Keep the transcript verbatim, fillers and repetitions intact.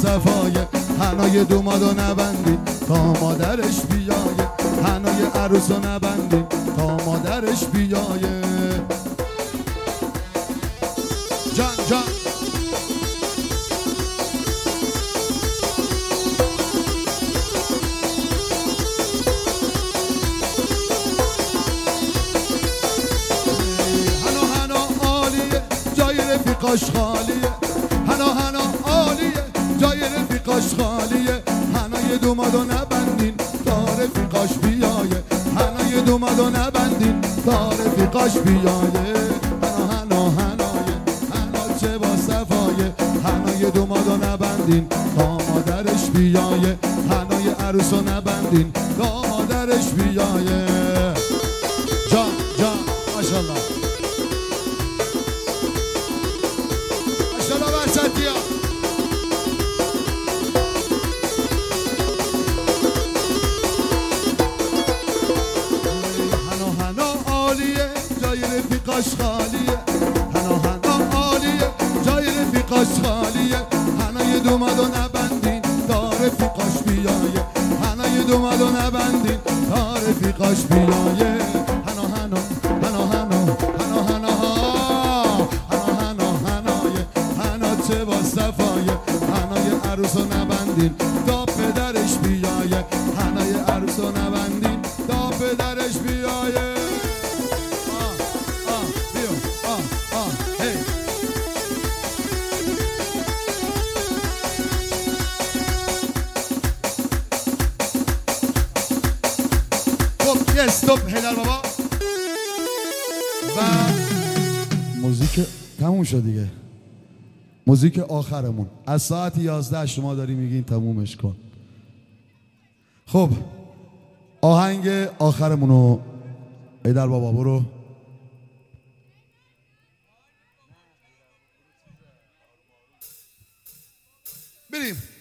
صفایه حنای دومادو نبندیم تا مادرش بیایه حنای عروسو نبندیم تا مادرش بیایه جان جان رفیقاش خالیه هنا هنا عالیه جای رفیقاش خالیه هنای دومادو نبندین تا رفیقاش بیایه هنای دومادو نبندین تا رفیقاش بیایه هنا هنا هنایه هنا چه با صفایه هنای دومادو نبندین تا مادرش بیایه هنای عروسو نبندین تا مادرش بیایه جان جان ماشاءالله رفیقاش خالیه هنا هنا عالیه جای رفیقاش خالیه هنای دومادو نبندین تا رفیقاش بیایه هنای دومادو نبندین تا رفیقاش بیایه هنا هنا هنا هنا هنا هنا هنا هنا هنایه هنا چه با صفایه هنای عروسو نبندین تا پدرش بیایه هنای عروسو نبندین تا پدرش بیایه استوب هیدر بابا و موزیک تموم شد دیگه موزیک آخرمون از ساعت یازده شما داری میگین تمومش کن خب آهنگ آخرمونو هیدر بابا برو بریم